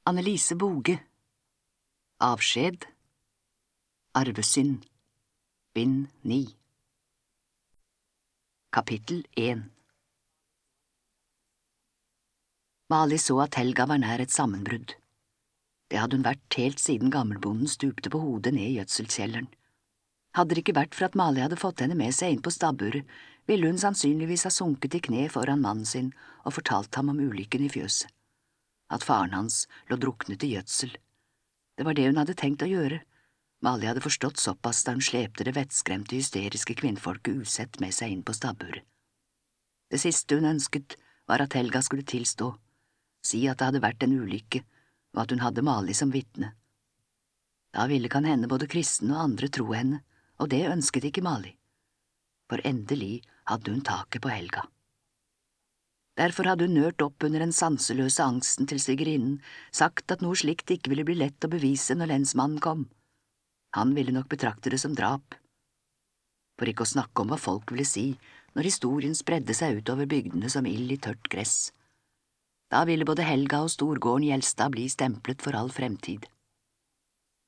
Annelise Boge. Avskjed. Arvesynd. Bind 9. Kapittel 1. Mali så at Helga var nær et sammenbrudd. Det hadde hun vært helt siden gammelbonden stupte på hodet ned i gjødselkjelleren. Hadde det ikke vært for at Mali hadde fått henne med seg inn på stabburet, ville hun sannsynligvis ha sunket i kne foran mannen sin og fortalt ham om ulykken i fjøset. At faren hans lå druknet i gjødsel. Det var det hun hadde tenkt å gjøre. Mali hadde forstått såpass da hun slepte det vettskremte, hysteriske kvinnfolket usett med seg inn på stabburet. Det siste hun ønsket var at Helga skulle tilstå, si at det hadde vært en ulykke, og at hun hadde Mali som vitne. Da ville kan hende både kristne og andre tro henne, og det ønsket ikke Mali. For endelig hadde hun taket på Helga. Derfor hadde hun nørt opp under den sanseløse angsten til svigerinnen, sagt at noe slikt ikke ville bli lett å bevise når lensmannen kom. Han ville nok betrakte det som drap. For ikke å snakke om hva folk ville si når historien spredde seg utover bygdene som ild i tørt gress. Da ville både Helga og storgården Gjelstad bli stemplet for all fremtid.